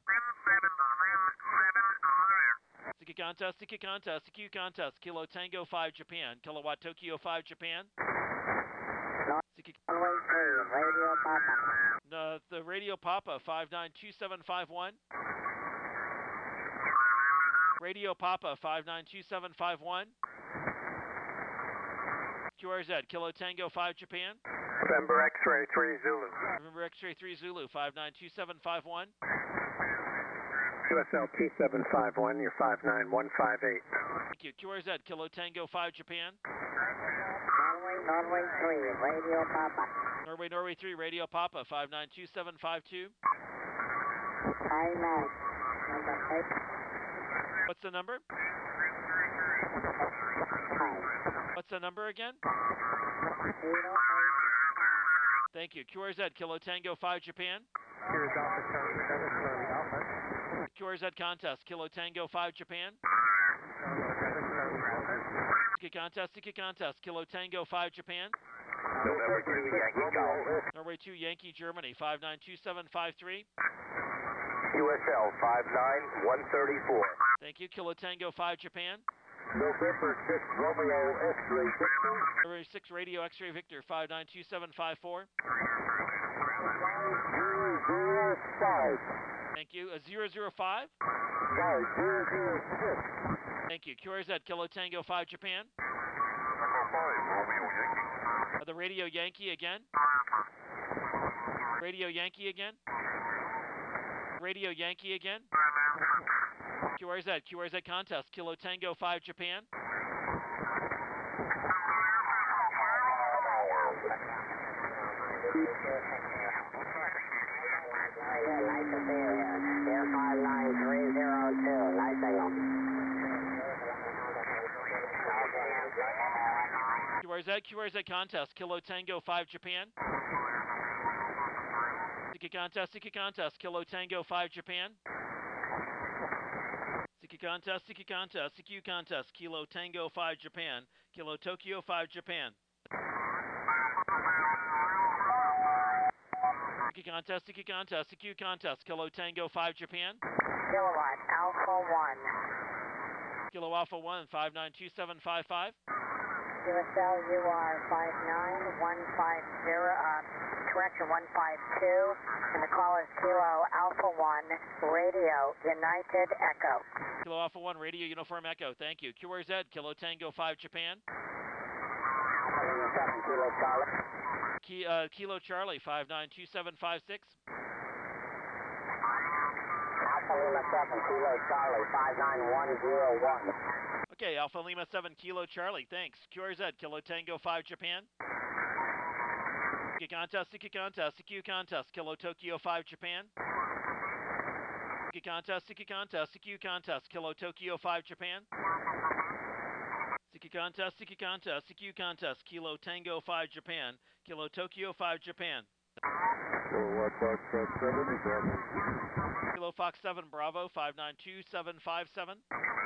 Siki contest, Siki contest, CQ contest. Kilo Tango 5 Japan. Kilowatt Tokyo 5 Japan. Siki. Radio Papa. No, the Radio Papa 592751. Radio Papa 592751. QRZ, Kilo Tango 5 Japan. November X-ray 3 Zulu. Remember X-ray 3 Zulu 592751. QSL 2751, you're 59158. Thank you. QRZ, Kilo Tango 5 Japan. Norway 3, Radio Papa. Norway 3, Radio Papa 592752. Hi, Max. Number 8. What's the number? What's the number again? 08. Thank you. QRZ, Kilo Tango 5 Japan. Here's Alpha Charlie 7, Charlie Alpha. QRZ contest, Kilo Tango 5 Japan. Charlie 7, Charlie Alpha. Siki contest, Kilo Tango 5 Japan. November 2 Yankee Golf. Norway 2, Yankee Germany 592753. QSL 59134. Thank you. Kilo Tango 5 Japan. November 6 Romeo X-ray Victor. Norway 6, Radio X-ray Victor 592754. 005. Thank you. 005. 006. Thank you. QRZ, Kilo Tango 5 Japan. Echo 5, Romeo Yankee. The Radio Yankee again. Radio Yankee again. Radio Yankee again. QRZ contest, Kilo Tango 5 Japan. QRZ contest, Kilo Tango 5 Japan. Siki contest, Kilo Tango 5 Japan. Siki contest, CQ contest, Kilo Tango 5 Japan. Kilo Tokyo 5 Japan. Siki contest, CQ contest, Kilo Tango 5 Japan. Kilowatt Alpha 1. Kilo Alpha 1, 592755. QSL, you are 59150, correction 152, and the call is Kilo Alpha 1, Radio United Echo. Kilo Alpha 1, Radio Uniform Echo, thank you. QRZ, Kilo Tango 5 Japan. Kilo Charlie. Kilo Charlie, 592756. Alpha Lima 7, Kilo Charlie, 59101. Okay, Alpha Lima 7, Kilo Charlie, thanks. QRZ, Kilo Tango 5 Japan. Siki contest, CQ contest, Kilo Tokyo 5 Japan. Siki contest, CQ contest, Kilo Tokyo 5 Japan. Siki contest, CQ contest, Kilo Tango 5 Japan. Kilo Tokyo 5 Japan. Kilo Fox 7 Bravo 592757.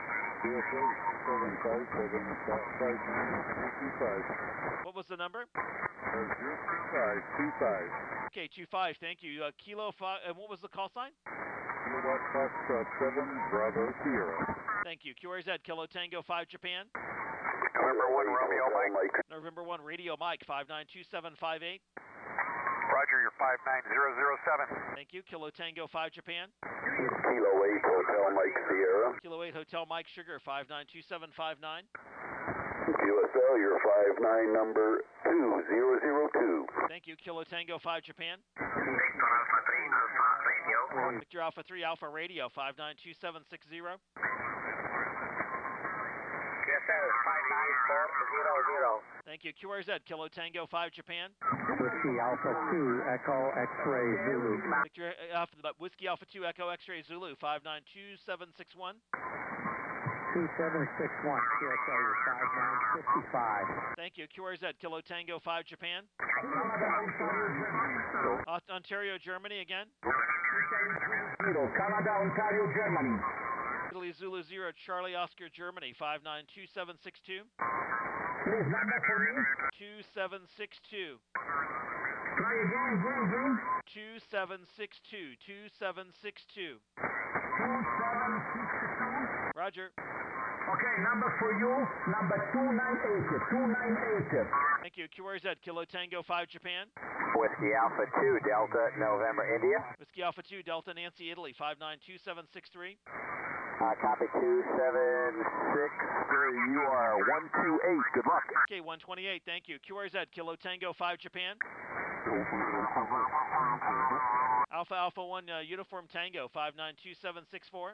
What was the number? 2525. Okay, 25, thank you. Kilo 5, and what was the call sign? Kilowatt Foxtrot 7 Bravo Sierra. Thank you. QRZ, Kilo Tango 5 Japan. November 1, Romeo Mike. November 1, Radio Mike 592758. Roger, you're 59007. Thank you. Kilo Tango 5 Japan. Kilo 8, Hotel Mike Sierra. Kilo 8 Hotel Mike Sugar 592759. QSL, you're 59 number 2002. Thank you. Kilo Tango 5 Japan. Victor Alpha 3, Alpha Radio. Victor Alpha 3 Alpha Radio 592760. QSL 59400. Thank you. QRZ, Kilo Tango 5 Japan. Whiskey Alpha 2, Echo X-ray Zulu. Victor Alpha, Whiskey Alpha 2 Echo X-ray Zulu 592761. 2761, QSL, you're 5955. Thank you. QRZ, Kilo Tango 5 Japan. Ontario, Germany again. Canada, Ontario, Germany. Italy Zulu 0, Charlie Oscar, Germany, 592762. Please, number for me. 2762. Try again. 2762. 2762. 2762. Roger. Okay, number for you, number 298. 298. Thank you. QRZ, Kilo Tango 5 Japan. Whiskey Alpha 2, Delta, November, India. Whiskey Alpha 2, Delta Nancy, Italy, 592763. Copy 2763. You are 128. Good luck. Okay, 128. Thank you. QRZ, Kilo Tango 5 Japan. Alpha Alpha 1, Uniform Tango, 592764.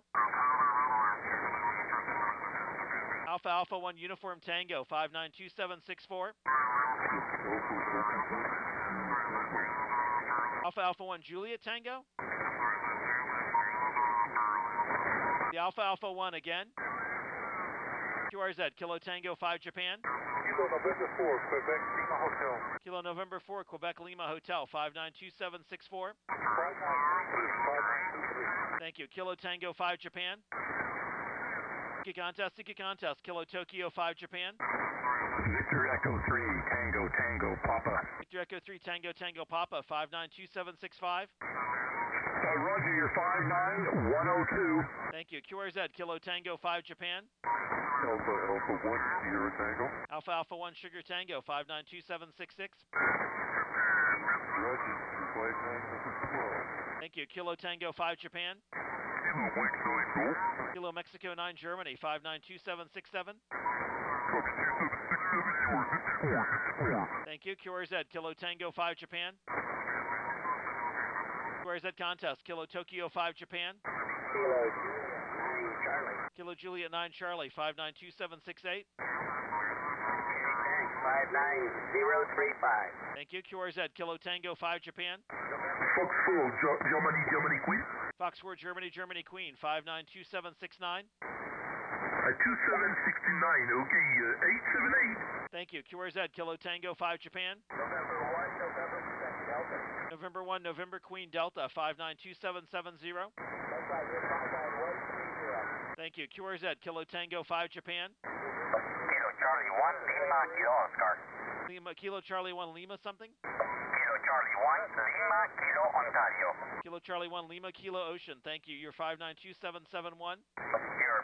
Alpha Alpha 1, Uniform Tango, 592764. Alpha Alpha 1, Juliet Tango. The Alpha Alpha 1 again. QRZ, Kilo Tango 5 Japan. Kilo November 4, Quebec Lima Hotel. Kilo November 4, Quebec Lima Hotel, 592764. 5923. Thank you. Kilo Tango 5 Japan. Siki contest. Kilo Tokyo 5 Japan. Victor Echo 3, Tango, Tango, Papa. Victor Echo 3, Tango, Tango, Papa, 592765. Roger, you're 59102. Thank you. QRZ, Kilo Tango 5 Japan. Alpha, Alpha 1, Sierra Tango. Alpha Alpha 1, Sugar Tango, 592766. Roger, you're 59112. Thank you. Kilo Tango 5 Japan. Kilo Mike 9 Golf. Kilo Mexico 9 Germany, 592767. Copy 2767, you are 54. Thank you. QRZ, Kilo Tango 5 Japan. QRZ contest, Kilo Tokyo 5 Japan. Kilo Juliet 9 Charlie, 592768. 59035. Thank you. QRZ, Kilo Tango 5 Japan. Fox 4, Germany, Germany, Queen. Fox 4 Germany, Germany Queen, 592769. 2769, okay, 878. Thank you. QRZ, Kilo Tango 5 Japan. November 1, November Queen Delta, 592770. Thank you. QRZ, Kilo Tango 5 Japan. Kilo Charlie 1, Lima, Kilo Oscar. Kilo Charlie 1 Lima something? Kilo Charlie 1, Lima, Kilo Ontario. Kilo Charlie 1 Lima, Kilo Ocean. Thank you. You're 592771. You're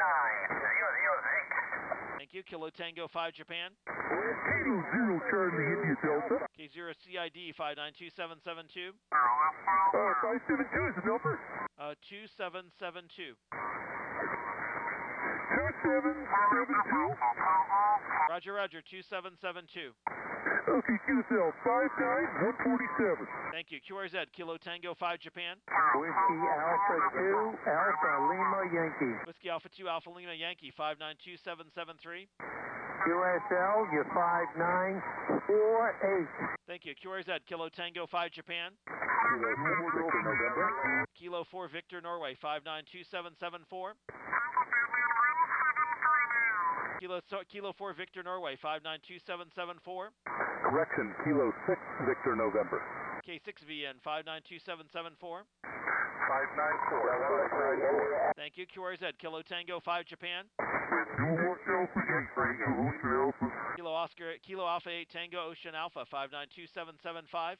59006. Thank you. Kilo Tango 5 Japan. Kilo 0, Charlie, India, Delta. K0 CID 592772. 572 is the number. 2772. 2772. Roger, Roger, 2772. Okay, QSL 59147. Thank you. QRZ, Kilo Tango 5 Japan. Whiskey Alpha 2, Alpha Lima Yankee. Whiskey Alpha 2 Alpha Lima Yankee, 592773. QSL, you're 5948. Thank you. QRZ, Kilo Tango 5 Japan. Kilo 4 Victor Norway, 592774. Kilo 4 Victor Norway, 592774. Correction, Kilo 6, Victor November. K6 VN, 592774. 594. Thank you. QRZ, Kilo Tango 5 Japan. Kilo Alpha 8 Tango Ocean Alpha, 592775.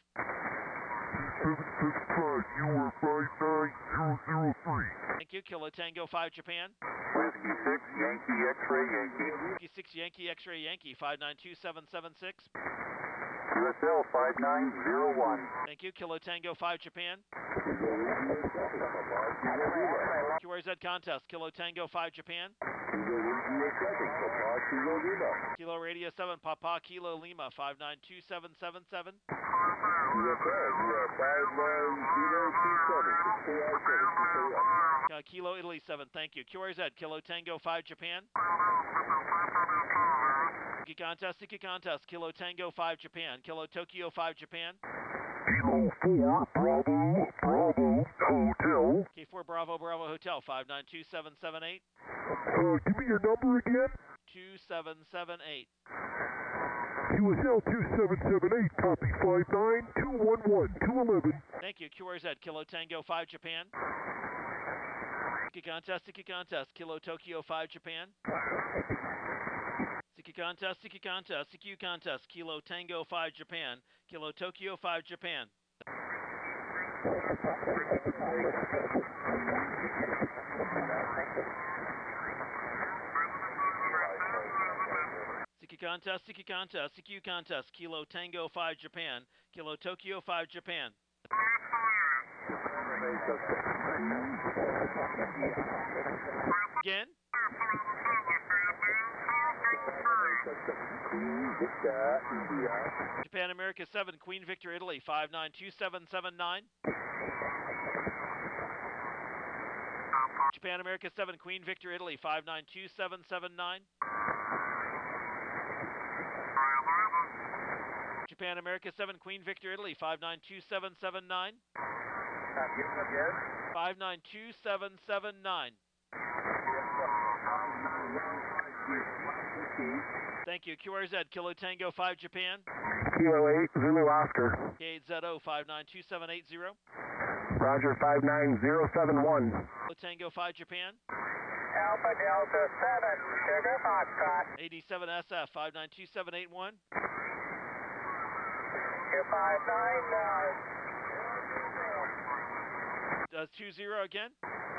765, you are 59003. Thank you. Kilo Tango 5 Japan. Whiskey 6, Yankee X-ray Yankee. Whiskey 6 Yankee X-ray Yankee, 592776. QSL 5901. Thank you. Kilo Tango 5 Japan. QRZ contest, Kilo Tango 5 Japan. Kilo Radio 7 Papa Kilo Lima, 592777. Kilo Italy 7, thank you. QRZ, Kilo Tango 5 Japan. Siki contest, Kilo Tango 5 Japan. Kilo Tokyo 5 Japan. Kilo 4, Bravo, Bravo. Hotel. K4 Bravo Bravo Hotel, 592-778. Give me your number again. 2778. QSL 2778, copy 59211, 211. Thank you. QRZ, Kilo Tango 5 Japan. Siki contest, Kilo Tokyo 5 Japan. Siki contest, CQ contest, Kilo Tango 5 Japan. Kilo Tokyo 5 Japan. Siki contest, CQ contest, Kilo Tango 5 Japan. Kilo Tokyo 5 Japan. Again? Japan America 7, Queen Victor Italy, 592779. Japan America 7, Queen Victor Italy, 592779. Japan America 7, Queen Victor Italy, 592779. 592779. Thank you. QRZ, Kilo Tango 5 Japan. Kilo 8, Zulu Oscar. K8ZO 592780. Roger, 59071. Kilo Tango 5 Japan. Alpha Delta 7, Sugar Foxtrot. 87SF 592781. 259, 20 again.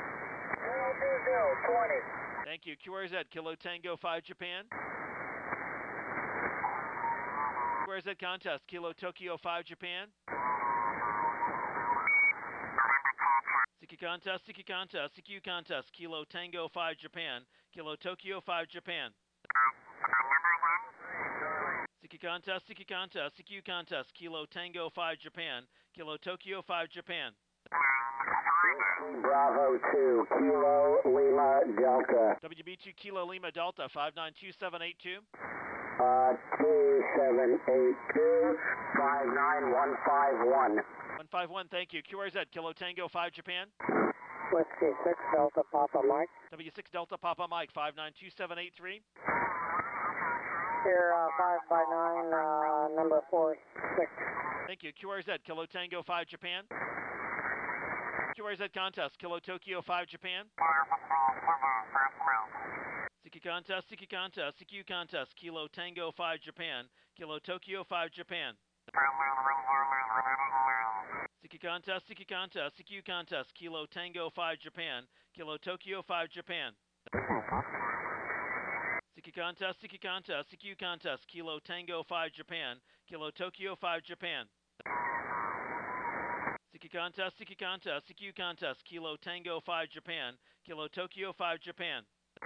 020. Thank you. QRZ, Kilo Tango 5 Japan. QRZ contest, Kilo Tokyo 5 Japan. Siki contest, CQ contest, Kilo Tango 5 Japan. Kilo Tokyo 5 Japan. Siki contest, CQ contest, Kilo Tango 5 Japan. Kilo Tokyo 5 Japan. Bravo 2, Kilo Lima Delta. WB2 Kilo Lima Delta 592782. 2782, 59151. 151, thank you. QRZ, Kilo Tango 5 Japan. Whiskey 6 Delta Papa Mike. W6 Delta Papa Mike 592783. Here 559, number 46. Thank you. QRZ, Kilo Tango 5 Japan. QRZ contest, Kilo Tokyo 5 Japan. Siki contest, CQ contest, Kilo Tango 5 Japan. Kilo Tokyo 5 Japan. Siki contest, CQ contest, Kilo Tango 5 Japan. Kilo Tokyo 5 Japan. Siki contest, CQ contest, Kilo Tango 5 Japan. Kilo Tokyo 5 Japan. Siki contest, CQ contest, Kilo Tango 5 Japan. Kilo Tokyo 5 Japan.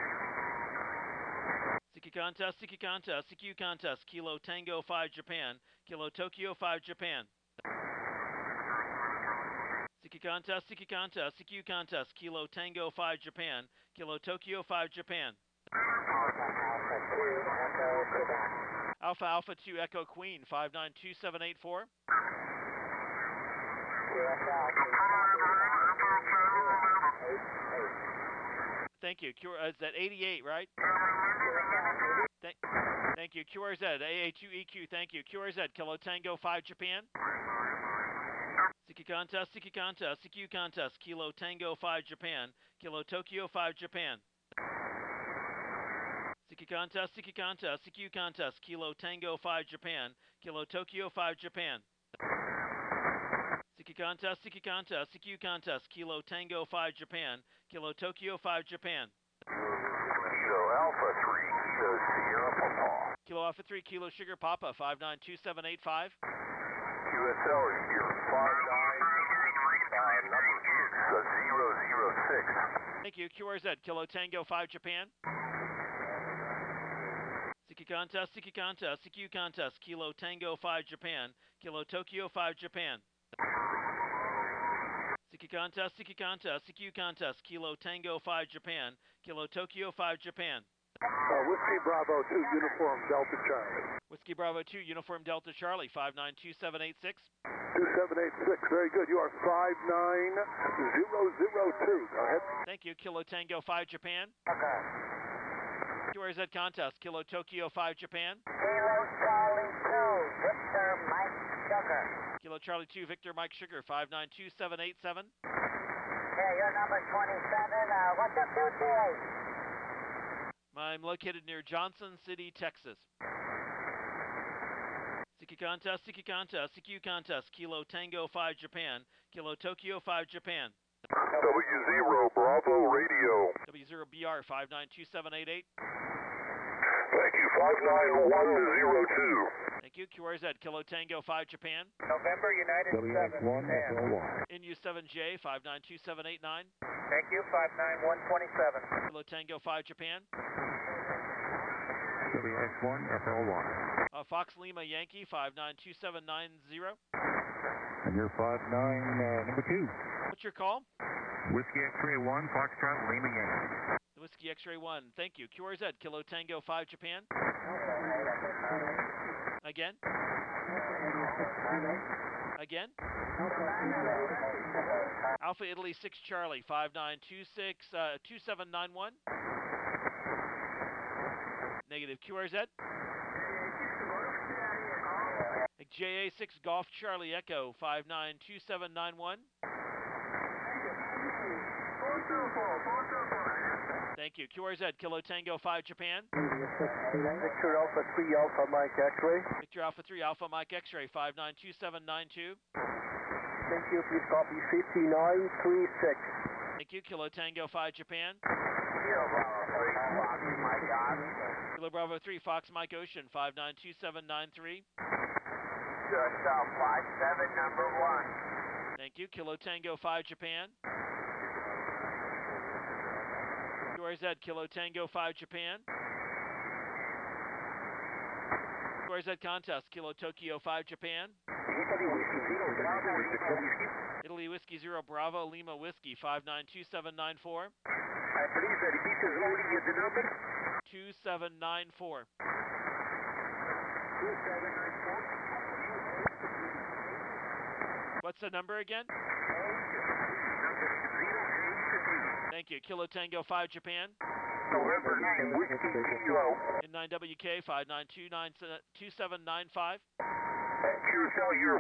Siki contest, CQ contest, Kilo Tango 5 Japan. Kilo Tokyo 5 Japan. Siki contest, CQ contest, Kilo Tango 5 Japan. Kilo Tokyo 5 Japan. Alpha Alpha 2 Echo Queen 592784. Thank you. Is that 88, right? Thank you. QRZ, AA2EQ, thank you. QRZ, Kilo Tango 5 Japan. Siki contest, CQ contest, Kilo Tango 5 Japan. Kilo Tokyo 5 Japan. Siki contest, CQ contest, Kilo Tango 5 Japan. Kilo Tokyo 5 Japan. Siki contest, CQ contest, Kilo Tango 5 Japan. Kilo Tokyo 5 Japan. Kilo Alpha 3, Kilo Sierra Papa. Kilo Alpha 3, Kilo Sugar Papa 592785. QSL is here, 59, number 6, 006. Thank you. QRZ, Kilo Tango 5 Japan. Siki contest, CQ contest, Kilo Tango 5 Japan. Kilo Tokyo 5 Japan. Siki contest, CQ contest, Kilo Tango 5 Japan. Kilo Tokyo 5 Japan. Whiskey Bravo 2, Uniform Delta Charlie. Whiskey Bravo 2, Uniform Delta Charlie, 592786. 2786, very good. You are 59002. Go ahead. Thank you. Kilo Tango 5 Japan. Okay. QRZ contest. Kilo Tokyo 5 Japan. Kilo Charlie 2, Victor Mike Sugar. Kilo Charlie 2, Victor Mike Sugar, 592787. Okay, your number 27. What's up, QTA? I'm located near Johnson City, Texas. CQ contest, CQ contest, CQ contest. Kilo Tango 5 Japan. Kilo Tokyo 5 Japan. W0 Bravo Radio. W0BR 592788. Thank you, 59102. Thank you. QRZ Kilo Tango 5 Japan. November United 7. WX1 Echo Y. NU7J 592789. Thank you, 59127. Kilo Tango 5 Japan. WX1 Echo Y. Fox Lima Yankee 592790. And you're 59, number 2. What's your call? Whiskey X-ray 1, Foxtrot, Lima Yankee. The Whiskey X-ray 1. Thank you. QRZ Kilo Tango 5 Japan. Again. Again. Alpha Italy 6 Charlie 5926 2791. Negative. QRZ. JA6 Golf Charlie Echo 592791. Thank you. QRZ Kilo Tango 5 Japan. Victor Alpha 3 Alpha Mike X-ray. Victor Alpha 3 Alpha Mike X-ray 592792. Thank you. Please copy 5936. Thank you. Kilo Tango 5 Japan. Kilo Bravo 3 Fox Mike Ocean 592793. South 57, number 1. Thank you. Kilo Tango 5 Japan. QRZ Kilo Tango 5 Japan. QRZ contest Kilo Tokyo 5 Japan. Italy Whiskey 0 Bravo Lima Whiskey 592794. 2794. What's the number again? Thank you. Kilo Tango 5 Japan. November 9 Whiskey Kilo. In 9WK 59292795. Curacao, you're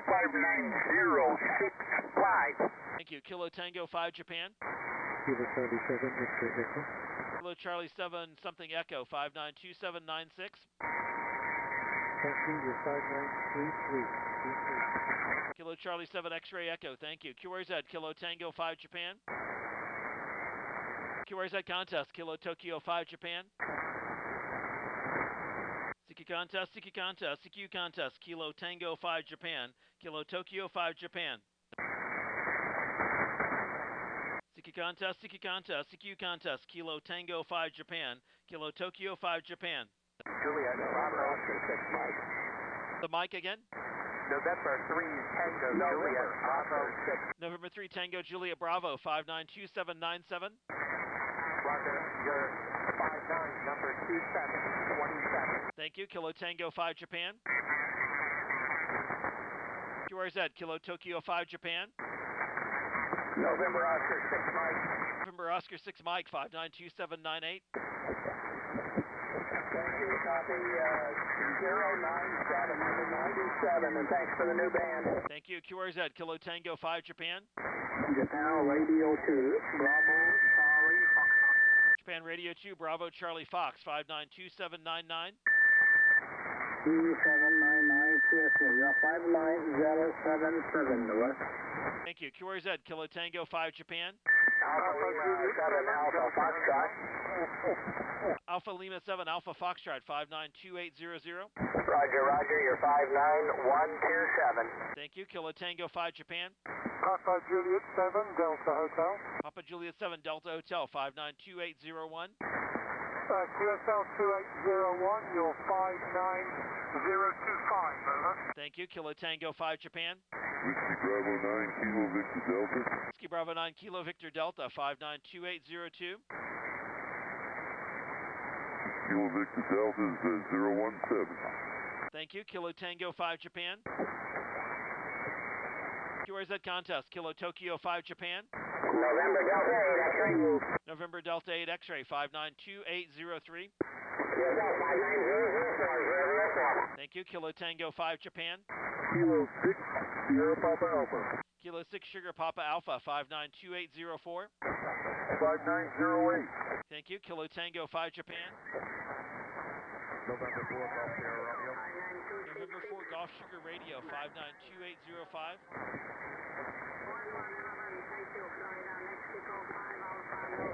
59065. Thank you. Kilo Tango 5 Japan. Kilo Charlie 7, Victor Echo. Kilo Charlie 7 something Echo 592796. Thank you, you're 5933. Kilo Charlie 7 X-ray Echo. Thank you. QRZ Kilo Tango 5 Japan. QRZ contest Kilo Tokyo 5 Japan. CQ contest, CQ contest, CQ contest. Kilo Tango 5 Japan. Kilo Tokyo 5 Japan. CQ contest, CQ contest, CQ contest. Kilo Tango 5 Japan. Kilo Tokyo 5 Japan. Juliet, Bravo 6 Mike. The mic again. November 3 Tango Juliet, Bravo 6. November 3 Tango Juliet Bravo 592797. Roger, you're 59, number 2727. Thank you. Kilo Tango 5 Japan. QRZ Kilo Tokyo 5 Japan. November Oscar 6 Mike. November Oscar 6 Mike 592798. Thank you. Copy 097, and thanks for the new band. Thank you. QRZ Kilo Tango 5 Japan. Japan Radio 2, Bravo Charlie Fox. Japan Radio 2 Bravo Charlie Fox 592799. 2799 CSU, you're 59077, West. Thank you. QRZ Kilo Tango 5 Japan. Alpha Lima 7 Alpha Foxtrot. Alpha Lima 7 Alpha Foxtrot 592800. Roger, roger, you're 59127. Thank you. Kilo Tango 5 Japan. Papa Juliet 7 Delta Hotel. Papa Juliet 7 Delta Hotel 592801. QSL 2801, you're 59025, over. Thank you. Kilo Tango 5 Japan. Whiskey Bravo 9 Kilo Victor Delta. Whiskey Bravo 9 Kilo Victor Delta 592802. Kilo Victor Delta is 017. Thank you. Kilo Tango 5 Japan. QRZ contest. Kilo Tokyo 5 Japan. November Delta 8 X-ray. November Delta 8 X-ray 592803. Thank you. Kilo Tango 5 Japan. Kilo 6 Sierra Papa Alpha. Kilo 6 Sugar Papa Alpha 592804. 5908. Thank you. Kilo Tango 5 Japan. November 4 Golf Sierra Romeo. November 4 Golf Sugar Radio 592805.